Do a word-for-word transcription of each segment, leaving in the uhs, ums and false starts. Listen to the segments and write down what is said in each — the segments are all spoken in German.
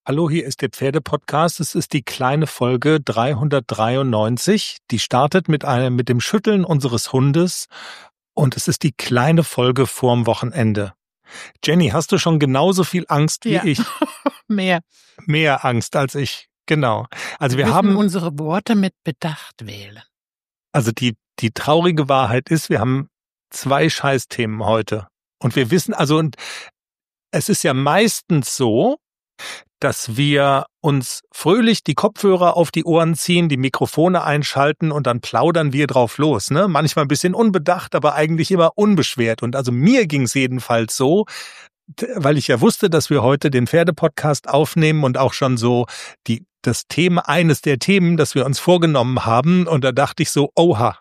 Hallo, hier ist der Pferdepodcast. Es ist die kleine Folge dreihundertdreiundneunzig. Die startet mit einem, mit dem Schütteln unseres Hundes. Und es ist die kleine Folge vorm Wochenende. Jenny, hast du schon genauso viel Angst wie Ja. ich? Mehr. Mehr Angst als ich. Genau. Also wir müssen haben, unsere Worte mit Bedacht wählen. also die, die traurige Wahrheit ist, wir haben zwei Scheißthemen heute. Und wir wissen, also, und es ist ja meistens so, dass wir uns fröhlich die Kopfhörer auf die Ohren ziehen, die Mikrofone einschalten und dann plaudern wir drauf los. Ne? Manchmal ein bisschen unbedacht, aber eigentlich immer unbeschwert. Und also mir ging es jedenfalls so, weil ich ja wusste, dass wir heute den Pferdepodcast aufnehmen und auch schon so die das Thema, eines der Themen, das wir uns vorgenommen haben. Und da dachte ich so, oha.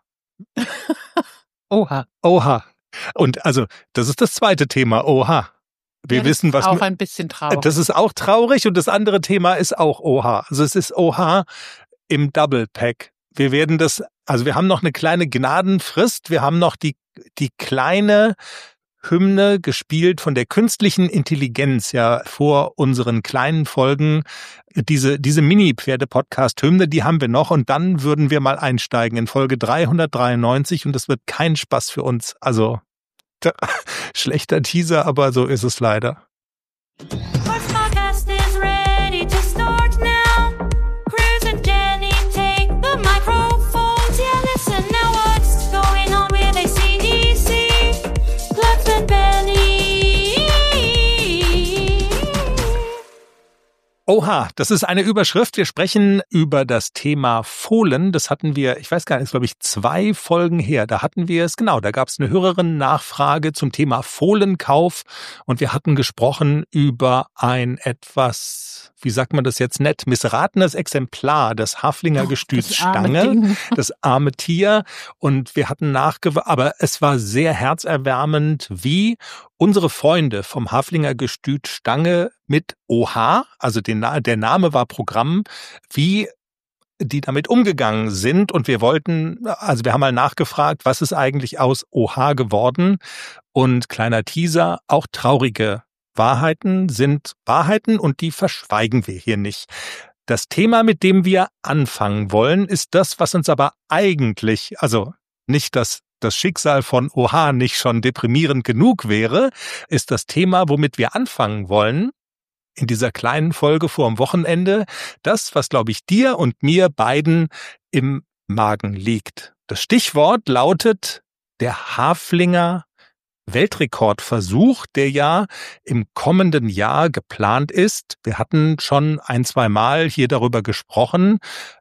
Oha. Oha. Und also, das ist das zweite Thema, oha. Wir ja, das wissen, ist was auch ein bisschen traurig. Das ist auch traurig und das andere Thema ist auch oha. Also es ist oha im Double Pack. Wir werden das, also wir haben noch eine kleine Gnadenfrist. Wir haben noch die, die kleine Hymne gespielt von der künstlichen Intelligenz, ja, vor unseren kleinen Folgen. Diese, diese Mini-Pferde-Podcast-Hymne, die haben wir noch und dann würden wir mal einsteigen in Folge dreihundertdreiundneunzig und das wird kein Spaß für uns. Also, schlechter Teaser, aber so ist es leider. First podcast is ready to start now. Cruz and Jenny take the microphones. Yeah, listen now what's going on with A C D C. Clubs and Benny. Oha, das ist eine Überschrift. Wir sprechen über das Thema Fohlen. Das hatten wir, ich weiß gar nicht, ist glaube ich zwei Folgen her. Da hatten wir es, genau, da gab es eine Hörerin-Nachfrage zum Thema Fohlenkauf und wir hatten gesprochen über ein etwas, wie sagt man das jetzt nett, missratenes Exemplar des Haflinger Gestüts Stange, das arme Tier. Und wir hatten nachgew, aber es war sehr herzerwärmend, wie unsere Freunde vom Haflinger Gestüt Stange mit oha, also den, der Name war Programm, wie die damit umgegangen sind. Und wir wollten, also wir haben mal nachgefragt, was ist eigentlich aus oha geworden? Und kleiner Teaser, auch traurige Wahrheiten sind Wahrheiten und die verschweigen wir hier nicht. Das Thema, mit dem wir anfangen wollen, ist das, was uns aber eigentlich, also nicht das das Schicksal von oha nicht schon deprimierend genug wäre, ist das Thema, womit wir anfangen wollen, in dieser kleinen Folge vor dem Wochenende, das, was, glaube ich, dir und mir beiden im Magen liegt. Das Stichwort lautet der Haflinger Weltrekordversuch, der ja im kommenden Jahr geplant ist. Wir hatten schon ein, zwei Mal hier darüber gesprochen.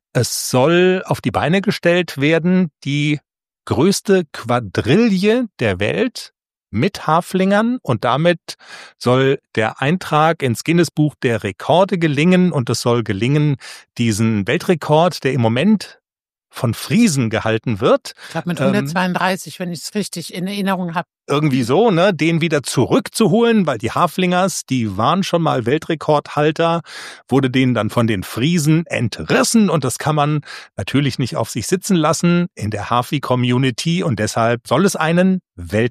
Es soll auf die Beine gestellt werden, die größte Quadrille der Welt mit Haflingern und damit soll der Eintrag ins Guinness-Buch der Rekorde gelingen und es soll gelingen, diesen Weltrekord, der im Moment von Friesen gehalten wird. Ich glaube mit hundertzweiunddreißig, ähm, wenn ich es richtig in Erinnerung habe. Irgendwie so, ne, den wieder zurückzuholen, weil die Haflingers, die waren schon mal Weltrekordhalter, wurde denen dann von den Friesen entrissen und das kann man natürlich nicht auf sich sitzen lassen in der Hafi-Community und deshalb soll es einen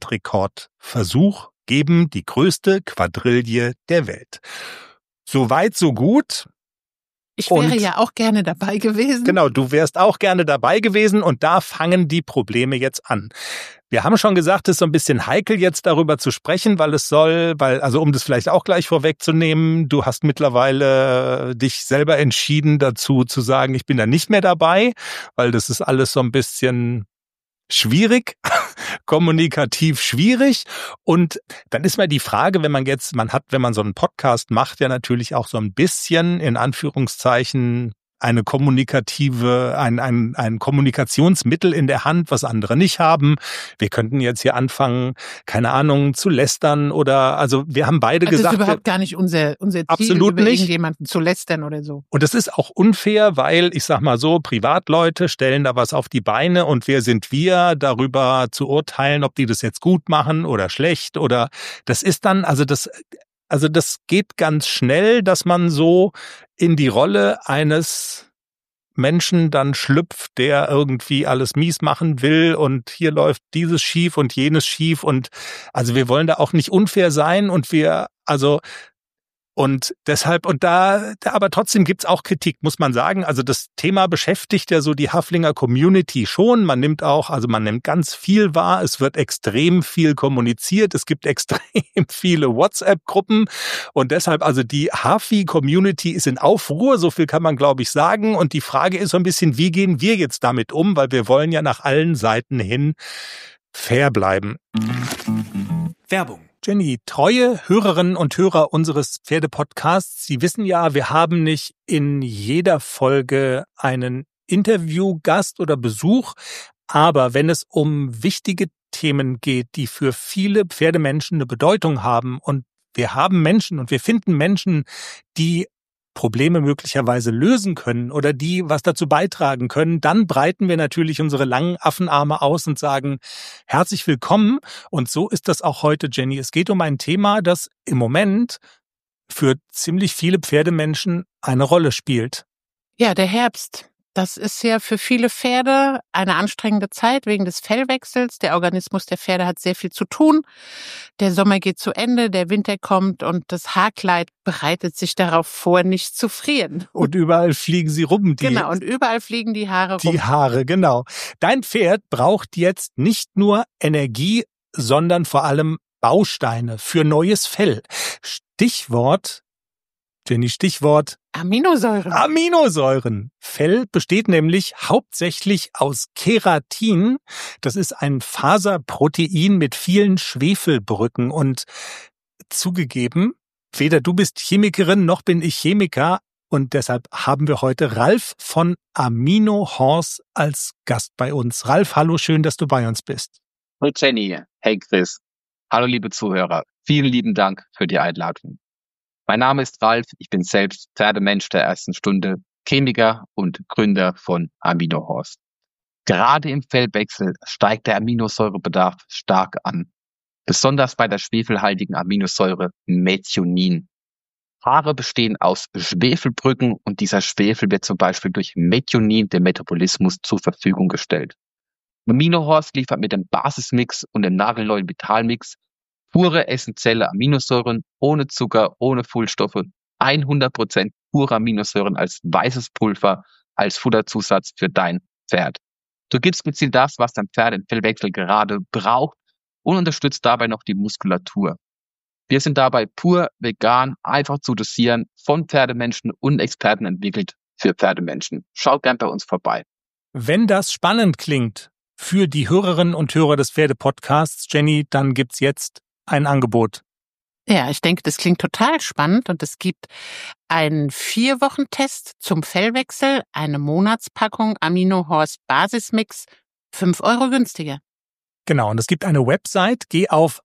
Weltrekordversuch geben, die größte Quadrille der Welt. So weit, so gut. Ich wäre Und, ja auch gerne dabei gewesen. Genau, du wärst auch gerne dabei gewesen und da fangen die Probleme jetzt an. Wir haben schon gesagt, es ist so ein bisschen heikel jetzt darüber zu sprechen, weil es soll, weil, also um das vielleicht auch gleich vorwegzunehmen, du hast mittlerweile dich selber entschieden dazu zu sagen, ich bin da nicht mehr dabei, weil das ist alles so ein bisschen schwierig, kommunikativ schwierig. Und dann ist mal die Frage, wenn man jetzt, man hat, wenn man so einen Podcast macht, ja natürlich auch so ein bisschen in Anführungszeichen eine kommunikative, ein, ein, ein Kommunikationsmittel in der Hand, was andere nicht haben. Wir könnten jetzt hier anfangen, keine Ahnung, zu lästern oder, also wir haben beide das gesagt. Das ist überhaupt gar nicht unser, unser Ziel, absolut über nicht. irgendjemanden zu lästern oder so. Und das ist auch unfair, weil, ich sag mal so, Privatleute stellen da was auf die Beine und wer sind wir, darüber zu urteilen, ob die das jetzt gut machen oder schlecht oder, das ist dann, also das, Also das geht ganz schnell, dass man so in die Rolle eines Menschen dann schlüpft, der irgendwie alles mies machen will und hier läuft dieses schief und jenes schief und also wir wollen da auch nicht unfair sein und wir, also Und deshalb, und da, da aber trotzdem gibt's auch Kritik, muss man sagen. Also das Thema beschäftigt ja so die Haflinger Community schon. Man nimmt auch, also man nimmt ganz viel wahr. Es wird extrem viel kommuniziert. Es gibt extrem viele WhatsApp-Gruppen. Und deshalb, also die Hafi-Community ist in Aufruhr. So viel kann man, glaube ich, sagen. Und die Frage ist so ein bisschen, wie gehen wir jetzt damit um? Weil wir wollen ja nach allen Seiten hin fair bleiben. Werbung. Jenny, treue Hörerinnen und Hörer unseres Pferdepodcasts, Sie wissen ja, wir haben nicht in jeder Folge einen Interviewgast oder Besuch, aber wenn es um wichtige Themen geht, die für viele Pferdemenschen eine Bedeutung haben und wir haben Menschen und wir finden Menschen, die Probleme möglicherweise lösen können oder die was dazu beitragen können, dann breiten wir natürlich unsere langen Affenarme aus und sagen, herzlich willkommen. Und so ist das auch heute, Jenny. Es geht um ein Thema, das im Moment für ziemlich viele Pferdemenschen eine Rolle spielt. Ja, der Herbst. Das ist ja für viele Pferde eine anstrengende Zeit wegen des Fellwechsels. Der Organismus der Pferde hat sehr viel zu tun. Der Sommer geht zu Ende, der Winter kommt und das Haarkleid bereitet sich darauf vor, nicht zu frieren. Und überall fliegen sie rum. Die, genau, und überall fliegen die Haare rum. Die Haare, genau. Dein Pferd braucht jetzt nicht nur Energie, sondern vor allem Bausteine für neues Fell. Stichwort, Jenny, Stichwort Aminosäuren. Aminosäuren. Fell besteht nämlich hauptsächlich aus Keratin. Das ist ein Faserprotein mit vielen Schwefelbrücken. Und zugegeben, weder du bist Chemikerin noch bin ich Chemiker. Und deshalb haben wir heute Ralf von Amino Horse als Gast bei uns. Ralf, hallo, schön, dass du bei uns bist. Hallo Jenny, hey Chris. Hallo liebe Zuhörer. Vielen lieben Dank für die Einladung. Mein Name ist Ralf, ich bin selbst Pferdemensch der ersten Stunde, Chemiker und Gründer von Amino Horse. Gerade im Fellwechsel steigt der Aminosäurebedarf stark an, besonders bei der schwefelhaltigen Aminosäure Methionin. Haare bestehen aus Schwefelbrücken und dieser Schwefel wird zum Beispiel durch Methionin dem Metabolismus zur Verfügung gestellt. Amino Horse liefert mit dem Basismix und dem nagelneuen Vitalmix pure essentielle Aminosäuren, ohne Zucker, ohne Füllstoffe, hundert Prozent pure Aminosäuren als weißes Pulver, als Futterzusatz für dein Pferd. Du gibst gezielt das, was dein Pferd im Fellwechsel gerade braucht und unterstützt dabei noch die Muskulatur. Wir sind dabei pur, vegan, einfach zu dosieren, von Pferdemenschen und Experten entwickelt für Pferdemenschen. Schaut gern bei uns vorbei. Wenn das spannend klingt für die Hörerinnen und Hörer des Pferdepodcasts, Jenny, dann gibt's jetzt ein Angebot. Ja, ich denke, das klingt total spannend und es gibt einen Vier-Wochen-Test zum Fellwechsel, eine Monatspackung Amino Horse Basismix, fünf Euro günstiger. Genau, und es gibt eine Website, geh auf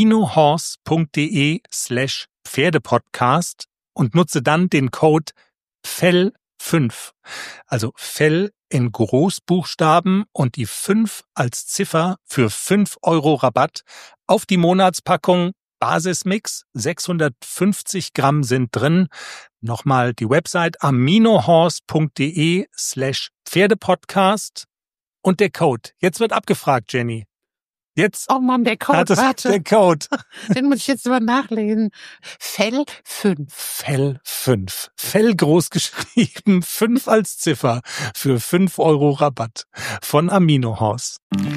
aminohorse.de slash Pferdepodcast und nutze dann den Code Fell fünf. Also Fell in Großbuchstaben und die fünf als Ziffer für fünf Euro Rabatt auf die Monatspackung Basismix. sechshundertfünfzig Gramm sind drin. Nochmal die Website aminohorse.de slash Pferdepodcast und der Code. Jetzt wird abgefragt, Jenny. Jetzt Oh Mann, der Code, hat es warte. der Code. Den muss ich jetzt mal nachlesen. Fell fünf. Fell fünf. Fell groß geschrieben, fünf als Ziffer für fünf Euro Rabatt von Amino Horse.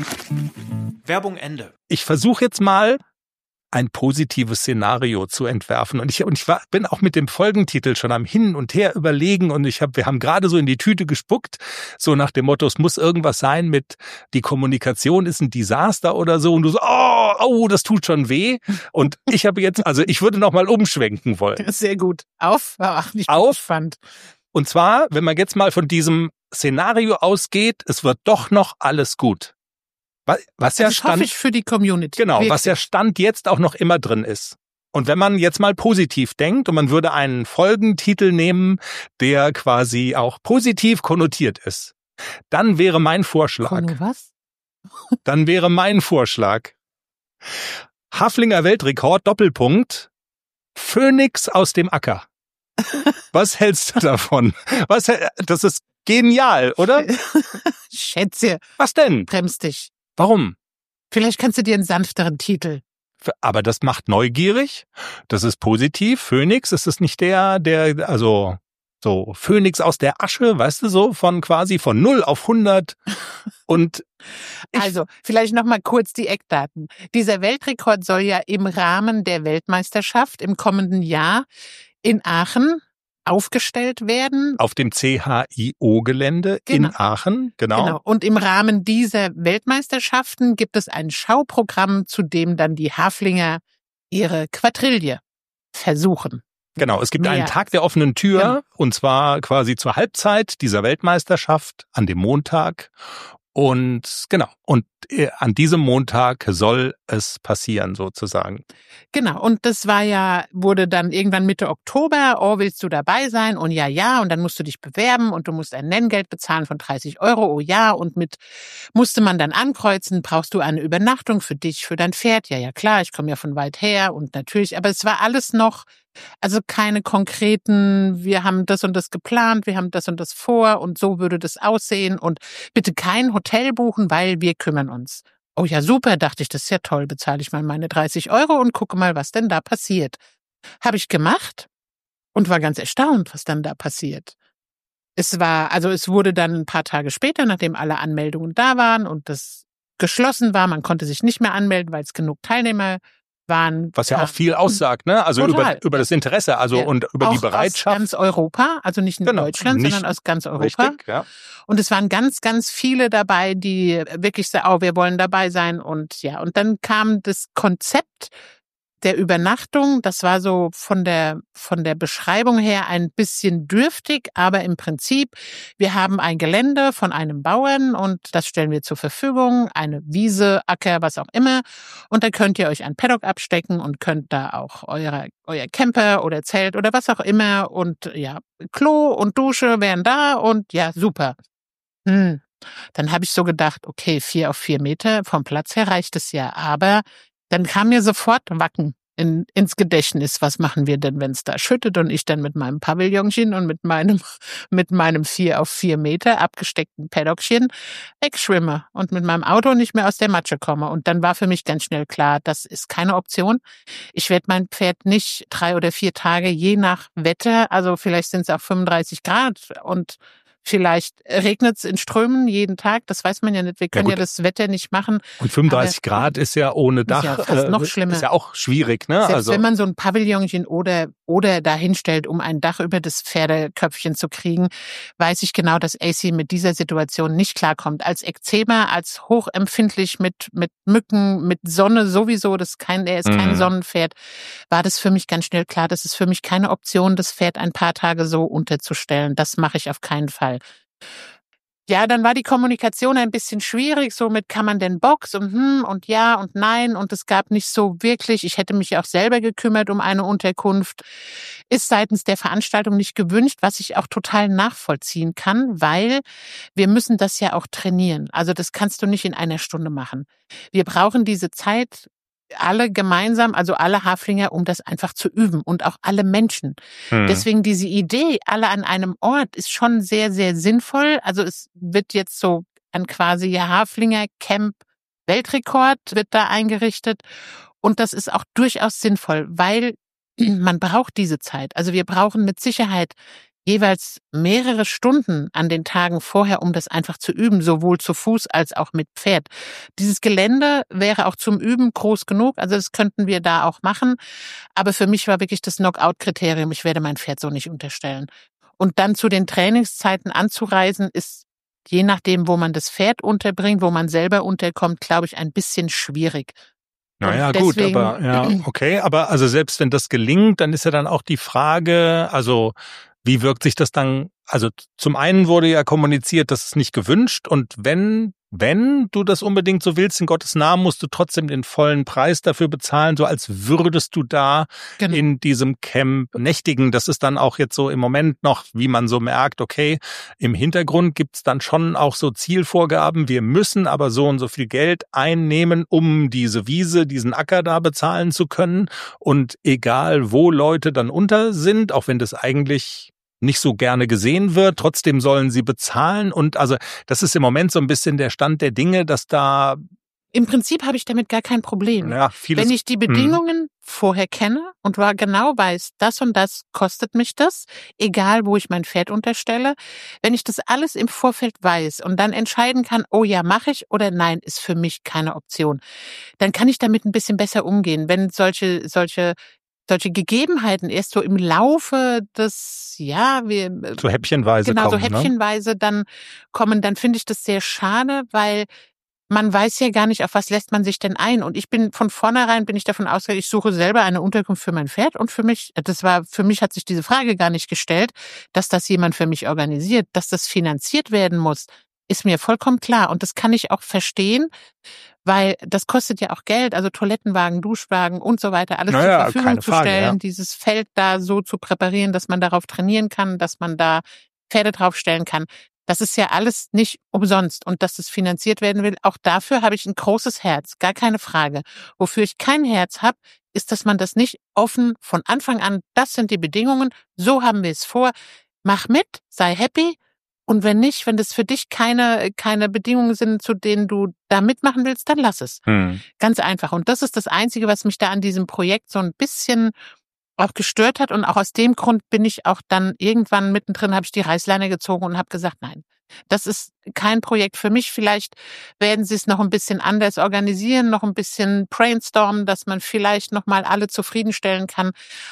Werbung Ende. Ich versuche jetzt mal ein positives Szenario zu entwerfen. Und ich, und ich war, bin auch mit dem Folgentitel schon am Hin und Her überlegen und ich hab, wir haben gerade so in die Tüte gespuckt, so nach dem Motto, es muss irgendwas sein mit, die Kommunikation ist ein Desaster oder so und du so, oh, oh, das tut schon weh. Und ich habe jetzt, also ich würde noch mal umschwenken wollen. Sehr gut. Auf, ach, nicht Auf. fand. Und zwar, wenn man jetzt mal von diesem Szenario ausgeht, es wird doch noch alles gut. Was ja Das hoffe Stand, ich für die Community. genau, Wirklich. was ja Stand jetzt auch noch immer drin ist. Und wenn man jetzt mal positiv denkt und man würde einen Folgentitel nehmen, der quasi auch positiv konnotiert ist, dann wäre mein Vorschlag, Kono was? dann wäre mein Vorschlag, Haflinger Weltrekord, Doppelpunkt, Phönix aus dem Acker. Was hältst du davon? Was, das ist genial, oder? Schätze, Was denn? bremst dich. Warum? Vielleicht kannst du dir einen sanfteren Titel aber das macht neugierig. Das ist positiv. Phoenix, ist es nicht der, der, also so Phönix aus der Asche, weißt du so, von quasi von null auf hundert und ich Also, vielleicht noch mal kurz die Eckdaten. Dieser Weltrekord soll ja im Rahmen der Weltmeisterschaft im kommenden Jahr in Aachen aufgestellt werden. auf dem C H I O-Gelände Genau. in Aachen, genau. Genau. Und im Rahmen dieser Weltmeisterschaften gibt es ein Schauprogramm, zu dem dann die Haflinger ihre Quadrille versuchen. Genau, es gibt Mehr. einen Tag der offenen Tür, Genau. und zwar quasi zur Halbzeit dieser Weltmeisterschaft an dem Montag. Und genau, und äh, an diesem Montag soll es passieren sozusagen. Genau, und das war ja, wurde dann irgendwann Mitte Oktober, oh, willst du dabei sein? Und ja, ja, und dann musst du dich bewerben und du musst ein Nenngeld bezahlen von dreißig Euro, oh ja, und mit musste man dann ankreuzen, brauchst du eine Übernachtung für dich, für dein Pferd? Ja, ja, klar, ich komme ja von weit her und natürlich, aber es war alles noch, also keine konkreten, wir haben das und das geplant, wir haben das und das vor und so würde das aussehen und bitte kein Hotel buchen, weil wir kümmern uns. Oh ja, super, dachte ich, das ist ja toll, bezahle ich mal meine dreißig Euro und gucke mal, was denn da passiert. Habe ich gemacht und war ganz erstaunt, was dann da passiert. Es war, also es wurde dann ein paar Tage später, nachdem alle Anmeldungen da waren und das geschlossen war, man konnte sich nicht mehr anmelden, weil es genug Teilnehmer waren. Was ja kam- auch viel aussagt, ne? Also Total. über, über das Interesse, also Ja. und über auch die Bereitschaft. aus ganz Europa, also nicht in Genau, Deutschland, nicht sondern aus ganz Europa. Richtig, ja. Und es waren ganz, ganz viele dabei, die wirklich sagen, oh, wir wollen dabei sein. Und ja, und dann kam das Konzept der Übernachtung. Das war so von der, von der Beschreibung her ein bisschen dürftig, aber im Prinzip, wir haben ein Gelände von einem Bauern und das stellen wir zur Verfügung, eine Wiese, Acker, was auch immer. Und da könnt ihr euch ein Paddock abstecken und könnt da auch eure, euer Camper oder Zelt oder was auch immer und ja, Klo und Dusche wären da und ja, super. Hm. Dann habe ich so gedacht, okay, vier auf vier Meter vom Platz her reicht es ja. Aber dann kam mir sofort Wacken in, ins Gedächtnis. Was machen wir denn, wenn es da schüttet und ich dann mit meinem Pavillonchen und mit meinem mit meinem vier auf vier Meter abgesteckten Paddockchen wegschwimme und mit meinem Auto nicht mehr aus der Matsche komme. Und dann war für mich ganz schnell klar, das ist keine Option. Ich werde mein Pferd nicht drei oder vier Tage, je nach Wetter, also vielleicht sind es auch fünfunddreißig Grad und vielleicht regnet es in Strömen jeden Tag, das weiß man ja nicht. Wir können ja, gut. das Wetter nicht machen. Und fünfunddreißig Grad ist ja ohne Dach, ja fast noch äh, schlimmer. ist ja auch schwierig, ne? Selbst Also wenn man so ein Pavillonchen oder oder dahinstellt, um ein Dach über das Pferdeköpfchen zu kriegen, weiß ich genau, dass A C mit dieser Situation nicht klarkommt. Als Ekzema, als hochempfindlich mit mit Mücken, mit Sonne sowieso, das ist kein, er ist kein Mhm. Sonnenpferd, war das für mich ganz schnell klar, das ist für mich keine Option, das Pferd ein paar Tage so unterzustellen. Das mache ich auf keinen Fall. Ja, dann war die Kommunikation ein bisschen schwierig, so mit kann man denn Box und hm und ja und nein und es gab nicht so wirklich, ich hätte mich auch selber gekümmert um eine Unterkunft, ist seitens der Veranstaltung nicht gewünscht, was ich auch total nachvollziehen kann, weil wir müssen das ja auch trainieren. Also das kannst du nicht in einer Stunde machen. Wir brauchen diese Zeit alle gemeinsam, also alle Haflinger, um das einfach zu üben und auch alle Menschen. hm. Deswegen diese Idee, alle an einem Ort, ist schon sehr, sehr sinnvoll. Also es wird jetzt so ein quasi ja Haflinger Camp Weltrekord wird da eingerichtet. Und das ist auch durchaus sinnvoll, weil man braucht diese Zeit. Also wir brauchen mit Sicherheit jeweils mehrere Stunden an den Tagen vorher, um das einfach zu üben, sowohl zu Fuß als auch mit Pferd. Dieses Gelände wäre auch zum Üben groß genug, also das könnten wir da auch machen. Aber für mich war wirklich das Knockout-Kriterium, ich werde mein Pferd so nicht unterstellen. Und dann zu den Trainingszeiten anzureisen, ist je nachdem, wo man das Pferd unterbringt, wo man selber unterkommt, glaube ich, ein bisschen schwierig. Naja, Und gut, deswegen- aber ja, okay, aber also selbst wenn das gelingt, dann ist ja dann auch die Frage, also wie wirkt sich das dann, also zum einen wurde ja kommuniziert, das ist nicht gewünscht und wenn, wenn du das unbedingt so willst, in Gottes Namen, musst du trotzdem den vollen Preis dafür bezahlen, so als würdest du da Genau. in diesem Camp nächtigen. Das ist dann auch jetzt so im Moment noch, wie man so merkt, okay, im Hintergrund gibt's dann schon auch so Zielvorgaben. Wir müssen aber so und so viel Geld einnehmen, um diese Wiese, diesen Acker da bezahlen zu können. Und egal, wo Leute dann unter sind, auch wenn das eigentlich nicht so gerne gesehen wird, trotzdem sollen sie bezahlen. Und also das ist im Moment so ein bisschen der Stand der Dinge, dass da Im Prinzip habe ich damit gar kein Problem. Ja, vieles, Wenn ich die Bedingungen vorher kenne und war genau weiß, das und das kostet mich das, egal wo ich mein Pferd unterstelle, wenn ich das alles im Vorfeld weiß und dann entscheiden kann, oh ja, mache ich oder nein, ist für mich keine Option, dann kann ich damit ein bisschen besser umgehen. Wenn solche solche solche Gegebenheiten erst so im Laufe des, ja, wir so häppchenweise genau so kommen. Ne? häppchenweise dann kommen, dann finde ich das sehr schade, weil man weiß ja gar nicht, auf was lässt man sich denn ein. Und ich bin von vornherein bin ich davon ausgegangen, ich suche selber eine Unterkunft für mein Pferd und für mich, das war, für mich hat sich diese Frage gar nicht gestellt, dass das jemand für mich organisiert, dass das finanziert werden muss, ist mir vollkommen klar. Und das kann ich auch verstehen, weil das kostet ja auch Geld, also Toilettenwagen, Duschwagen und so weiter, alles Naja, zur Verfügung keine zu Frage, stellen, ja. dieses Feld da so zu präparieren, dass man darauf trainieren kann, dass man da Pferde draufstellen kann. Das ist ja alles nicht umsonst und dass das finanziert werden will, auch dafür habe ich ein großes Herz, gar keine Frage. Wofür ich kein Herz habe, ist, dass man das nicht offen von Anfang an, das sind die Bedingungen, so haben wir es vor, mach mit, sei happy und wenn nicht, wenn das für dich keine keine Bedingungen sind, zu denen du da mitmachen willst, dann lass es. Hm. Ganz einfach. Und das ist das Einzige, was mich da an diesem Projekt so ein bisschen auch gestört hat. Und auch aus dem Grund bin ich auch dann irgendwann mittendrin, habe ich die Reißleine gezogen und habe gesagt, nein, das ist kein Projekt für mich. Vielleicht werden sie es noch ein bisschen anders organisieren, noch ein bisschen brainstormen, dass man vielleicht noch mal alle zufriedenstellen kann.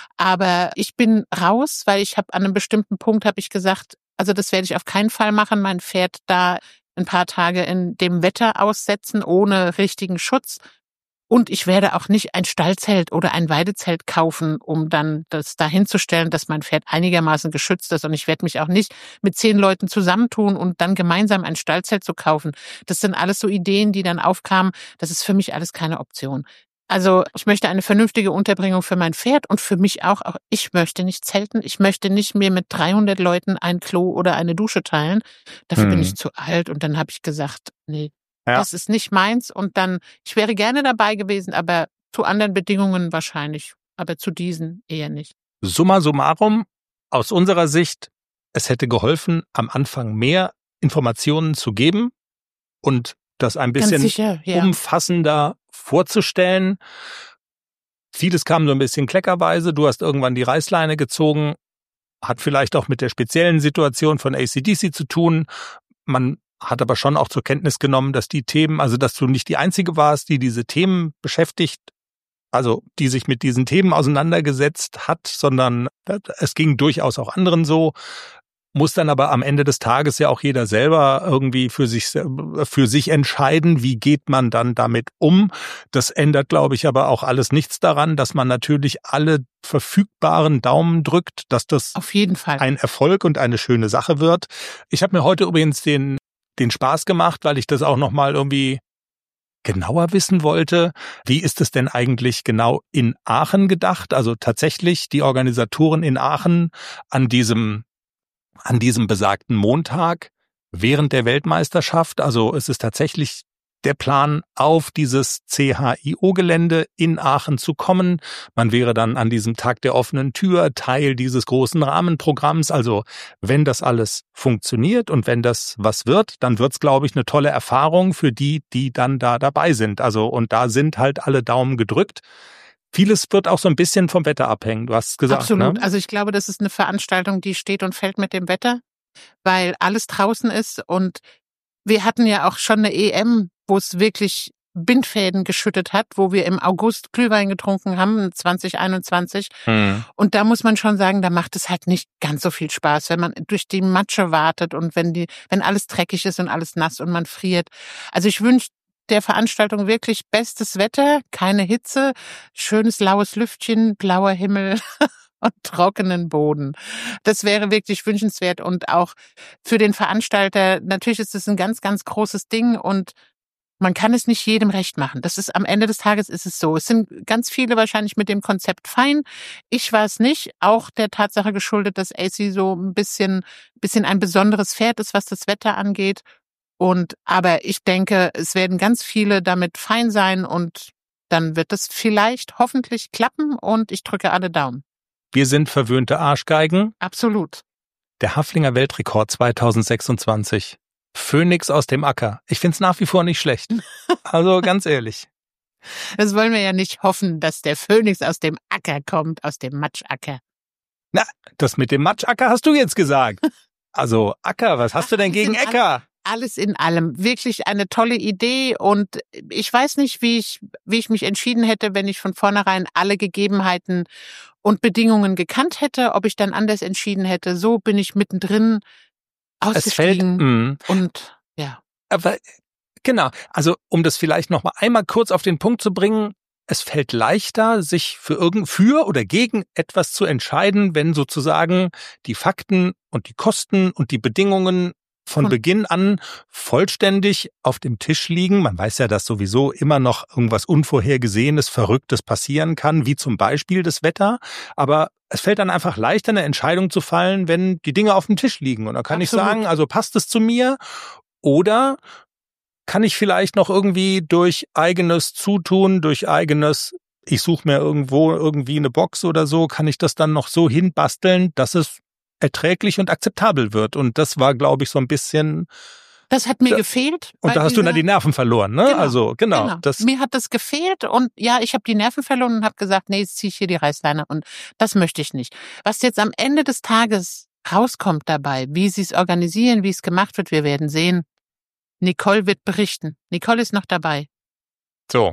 Aber ich bin raus, weil ich habe an einem bestimmten Punkt habe ich gesagt, also das werde ich auf keinen Fall machen, mein Pferd da ein paar Tage in dem Wetter aussetzen, ohne richtigen Schutz. Und ich werde auch nicht ein Stallzelt oder ein Weidezelt kaufen, um dann das da hinzustellen, dass mein Pferd einigermaßen geschützt ist. Und ich werde mich auch nicht mit zehn Leuten zusammentun und dann gemeinsam ein Stallzelt zu kaufen. Das sind alles so Ideen, die dann aufkamen. Das ist für mich alles keine Option. Also ich möchte eine vernünftige Unterbringung für mein Pferd und für mich auch. Auch ich möchte nicht zelten. Ich möchte nicht mir mit dreihundert Leuten ein Klo oder eine Dusche teilen. Dafür Hm. bin ich zu alt. Und dann habe ich gesagt, nee. Ja. Das ist nicht meins und dann, ich wäre gerne dabei gewesen, aber zu anderen Bedingungen wahrscheinlich, aber zu diesen eher nicht. Summa summarum, aus unserer Sicht, es hätte geholfen, am Anfang mehr Informationen zu geben und das ein Ganz bisschen sicher, ja. umfassender vorzustellen. Vieles kam so ein bisschen kleckerweise. Du hast irgendwann die Reißleine gezogen, hat vielleicht auch mit der speziellen Situation von A C D C zu tun. Man hat aber schon auch zur Kenntnis genommen, dass die Themen, also dass du nicht die Einzige warst, die diese Themen beschäftigt, also die sich mit diesen Themen auseinandergesetzt hat, sondern es ging durchaus auch anderen so. Muss dann aber am Ende des Tages ja auch jeder selber irgendwie für sich für sich entscheiden, wie geht man dann damit um. Das ändert, glaube ich, aber auch alles nichts daran, dass man natürlich alle verfügbaren Daumen drückt, dass das Auf jeden Fall. ein Erfolg und eine schöne Sache wird. Ich habe mir heute übrigens den den Spaß gemacht, weil ich das auch nochmal irgendwie genauer wissen wollte. Wie ist es denn eigentlich genau in Aachen gedacht? Also tatsächlich die Organisatoren in Aachen an diesem, an diesem besagten Montag während der Weltmeisterschaft. Also es ist tatsächlich der Plan, auf dieses C H I O-Gelände in Aachen zu kommen. Man wäre dann an diesem Tag der offenen Tür Teil dieses großen Rahmenprogramms. Also wenn das alles funktioniert und wenn das was wird, dann wird's, glaube ich, eine tolle Erfahrung für die, die dann da dabei sind. Also und da sind halt alle Daumen gedrückt. Vieles wird auch so ein bisschen vom Wetter abhängen. Du hast es gesagt. Absolut. Ne? Also ich glaube, das ist eine Veranstaltung, die steht und fällt mit dem Wetter, weil alles draußen ist und wir hatten ja auch schon eine E M, wo es wirklich Bindfäden geschüttet hat, wo wir im August Glühwein getrunken haben, zwanzig einundzwanzig. Hm. Und da muss man schon sagen, da macht es halt nicht ganz so viel Spaß, wenn man durch die Matsche wartet und wenn die, wenn alles dreckig ist und alles nass und man friert. Also ich wünsche der Veranstaltung wirklich bestes Wetter, keine Hitze, schönes laues Lüftchen, blauer Himmel und trockenen Boden. Das wäre wirklich wünschenswert und auch für den Veranstalter, natürlich ist es ein ganz, ganz großes Ding und man kann es nicht jedem recht machen. Das ist am Ende des Tages ist es so. Es sind ganz viele wahrscheinlich mit dem Konzept fein. Ich war es nicht, auch der Tatsache geschuldet, dass A C so ein bisschen, bisschen ein besonderes Pferd ist, was das Wetter angeht. Und, aber ich denke, es werden ganz viele damit fein sein und dann wird es vielleicht hoffentlich klappen und ich drücke alle Daumen. Wir sind verwöhnte Arschgeigen. Absolut. Der Haflinger Weltrekord zweitausendsechsundzwanzig. Phönix aus dem Acker. Ich find's nach wie vor nicht schlecht. Also ganz ehrlich. Das wollen wir ja nicht hoffen, dass der Phönix aus dem Acker kommt, aus dem Matschacker. Na, das mit dem Matschacker hast du jetzt gesagt. Also Acker, was hast du denn gegen Äcker? Alles in allem. Wirklich eine tolle Idee und ich weiß nicht, wie ich, wie ich mich entschieden hätte, wenn ich von vornherein alle Gegebenheiten und Bedingungen gekannt hätte, ob ich dann anders entschieden hätte. So bin ich mittendrin ausgestiegen Es fällt, mh. und ja. Aber genau, also um das vielleicht noch mal einmal kurz auf den Punkt zu bringen, es fällt leichter, sich für irgend für oder gegen etwas zu entscheiden, wenn sozusagen die Fakten und die Kosten und die Bedingungen von Von- Beginn an vollständig auf dem Tisch liegen. Man weiß ja, dass sowieso immer noch irgendwas Unvorhergesehenes, Verrücktes passieren kann, wie zum Beispiel das Wetter. Aber es fällt dann einfach leichter, eine Entscheidung zu fallen, wenn die Dinge auf dem Tisch liegen. Und da kann Absolut. ich sagen, also passt es zu mir oder kann ich vielleicht noch irgendwie durch eigenes Zutun, durch eigenes, ich suche mir irgendwo irgendwie eine Box oder so, kann ich das dann noch so hinbasteln, dass es erträglich und akzeptabel wird. Und das war, glaube ich, so ein bisschen, Das hat mir Da- gefehlt. und bei da hast du dieser- dann die Nerven verloren, ne? Genau, Also, genau. Genau. Das, Mir hat das gefehlt und ja, ich habe die Nerven verloren und habe gesagt, nee, jetzt ziehe ich hier die Reißleine und das möchte ich nicht. Was jetzt am Ende des Tages rauskommt dabei, wie sie es organisieren, wie es gemacht wird, wir werden sehen. Nicole wird berichten. Nicole ist noch dabei. so.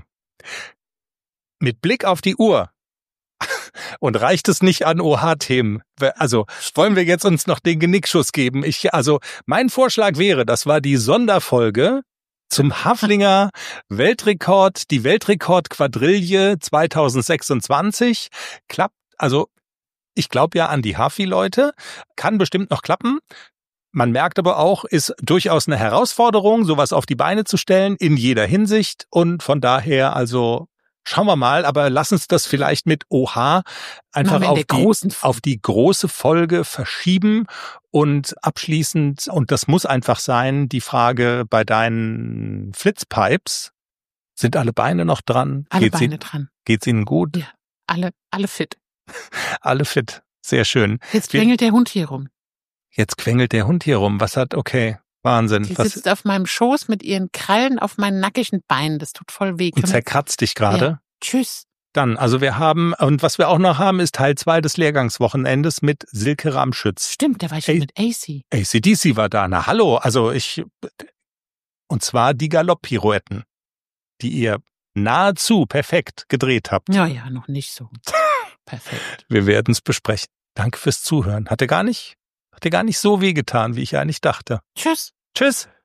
Mit Blick auf die Uhr. Und reicht es nicht an O H-Themen? Also, wollen wir jetzt uns noch den Genickschuss geben? Ich, also, mein Vorschlag wäre, das war die Sonderfolge zum Haflinger Weltrekord, die Weltrekord-Quadrille zweitausendsechsundzwanzig. Klappt, also, ich glaube ja an die Hafi-Leute. Kann bestimmt noch klappen. Man merkt aber auch, ist durchaus eine Herausforderung, sowas auf die Beine zu stellen, in jeder Hinsicht. Und von daher, also, schauen wir mal, aber lass uns das vielleicht mit O H einfach Machen wir in auf der die, großen Folge. auf die große Folge verschieben und abschließend, und das muss einfach sein, die Frage bei deinen Flitzpipes, sind alle Beine noch dran? Alle Geht's Beine Ihnen, dran. geht's Ihnen gut? Ja. Alle, alle fit. Alle fit. Sehr schön. Jetzt Wir- quengelt der Hund hier rum. Jetzt quengelt der Hund hier rum. Was hat, okay, Wahnsinn. Die Was, sitzt auf meinem Schoß mit ihren Krallen auf meinen nackigen Beinen. Das tut voll weh. und Können wir- zerkratzt dich gerade? Ja. Tschüss. Dann, also wir haben, und was wir auch noch haben, ist Teil zwei des Lehrgangswochenendes mit Silke Ramschütz. Stimmt, da war ich schon Ey. mit A C. A C D C war da. Na hallo, also ich, und zwar die Galopp-Pirouetten, die ihr nahezu perfekt gedreht habt. Ja, ja, noch nicht so. Perfekt. Wir werden es besprechen. Danke fürs Zuhören. Hat dir gar nicht, hat dir gar nicht so wehgetan, wie ich eigentlich dachte. Tschüss. Tschüss.